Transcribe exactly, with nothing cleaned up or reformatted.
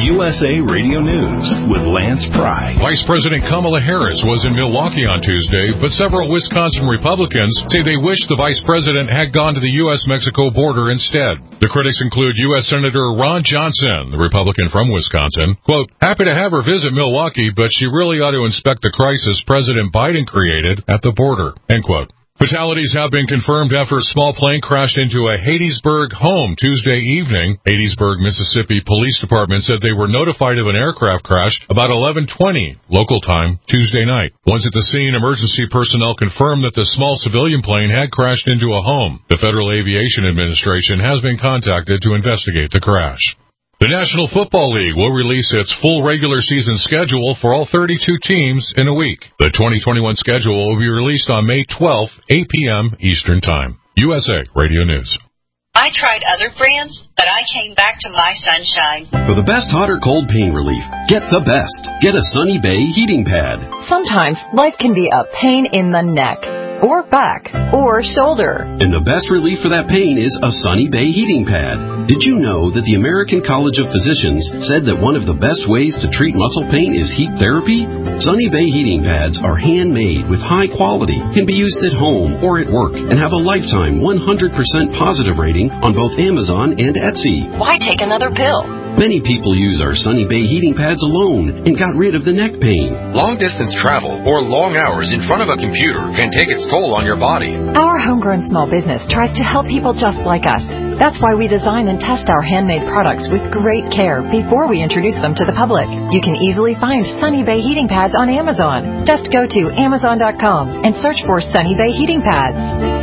U S A Radio News with Lance Pry. Vice President Kamala Harris was in Milwaukee on Tuesday, but several Wisconsin Republicans say they wish the vice president had gone to the U S Mexico border instead. The critics include U S Senator Ron Johnson, the Republican from Wisconsin. Quote, happy to have her visit Milwaukee, but she really ought to inspect the crisis President Biden created at the border. End quote. Fatalities have been confirmed after a small plane crashed into a Hattiesburg home Tuesday evening. Hattiesburg, Mississippi Police Department said they were notified of an aircraft crash about eleven twenty local time Tuesday night. Once at the scene, emergency personnel confirmed that the small civilian plane had crashed into a home. The Federal Aviation Administration has been contacted to investigate the crash. The National Football League will release its full regular season schedule for all thirty-two teams in a week. The twenty twenty-one schedule will be released on May twelfth, eight p.m. Eastern Time. U S A Radio News. I tried other brands, but I came back to My Sunshine. For the best hot or cold pain relief, get the best. Get a Sunny Bay heating pad. Sometimes life can be a pain in the neck, or back, or shoulder. And the best relief for that pain is a Sunny Bay heating pad. Did you know that the American College of Physicians said that one of the best ways to treat muscle pain is heat therapy? Sunny Bay heating pads are handmade with high quality, can be used at home or at work, and have a lifetime one hundred percent positive rating on both Amazon and Etsy. Why take another pill? Many people use our Sunny Bay heating pads alone and got rid of the neck pain. Long-distance travel or long hours in front of a computer can take its toll on your body. Our homegrown small business tries to help people just like us. That's why we design and test our handmade products with great care before we introduce them to the public. You can easily find Sunny Bay heating pads on Amazon. Just go to Amazon dot com and search for Sunny Bay heating pads.